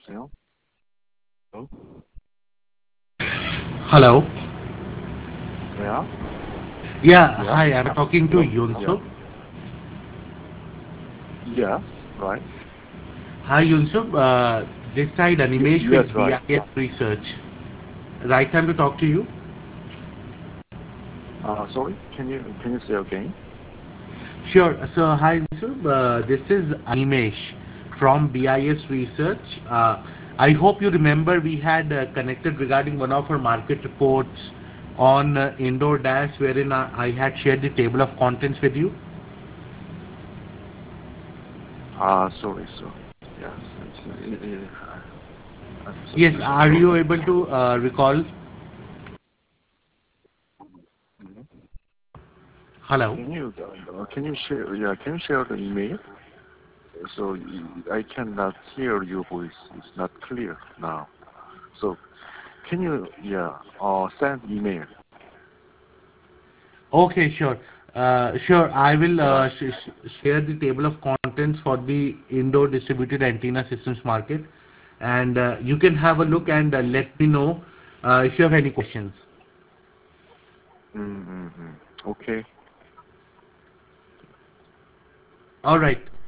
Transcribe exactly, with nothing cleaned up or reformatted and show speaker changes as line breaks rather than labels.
여보세요? Hello?
Hello.
Yeah?
Yeah,
Yeah?
hi, I'm talking to
Hello? Yeah.
Yunsub.
Yes, right.
Hi, Yunsub. Uh, this side
Y
Animesh with
yes, right.
B I S Research. Right time to talk to you?
Uh, sorry, can you can you say again?
Sure. So, hi, Yunsub. Uh, this is Animesh from B I S Research. Uh, I hope you remember we had uh, connected regarding one of our market reports on uh, Indoor Dash, wherein I, I had shared the table of contents with you.
Uh, sorry, sorry. Yes, it's, uh, uh, I'm so,
Yes,
so
are
sorry.
you able to uh, recall?
Mhm.
Hello.
Can you uh, can you share yeah can you share the email? So y- I cannot hear your voice. It's not clear now. So can you yeah uh send email?
Okay, sure. Uh, sure, I will
Yeah.
uh, sh sh share the table of contents for the indoor distributed antenna systems market, and uh, you can have a look and uh, let me know uh, if you have any questions.
Mm-hmm. Okay.
All right.